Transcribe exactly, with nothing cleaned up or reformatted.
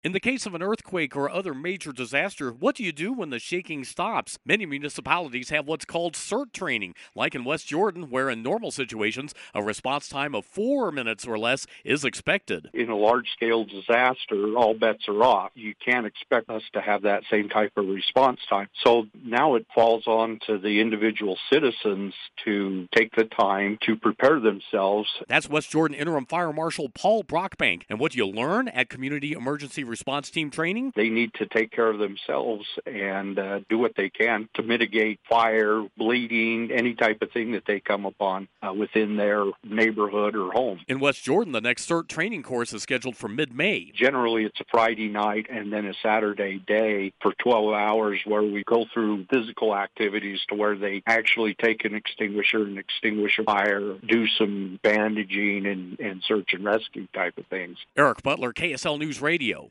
In the case of an earthquake or other major disaster, what do you do when the shaking stops? Many municipalities have what's called CERT training, like in West Jordan, where in normal situations, a response time of four minutes or less is expected. In a large-scale disaster, all bets are off. You can't expect us to have that same type of response time. So now it falls on to the individual citizens to take the time to prepare themselves. That's West Jordan Interim Fire Marshal Paul Brockbank. And what do you learn at Community Emergency Response Team Training? They need to take care of themselves and uh, do what they can to mitigate fire, bleeding, any type of thing that they come upon uh, within their neighborhood or home. In West Jordan, the next CERT training course is scheduled for mid-May. Generally, it's a Friday night and then a Saturday day for twelve hours where we go through physical activities to where they actually take an extinguisher and extinguish a fire, do some bandaging and, and search and rescue type of things. Eric Butler, K S L News Radio.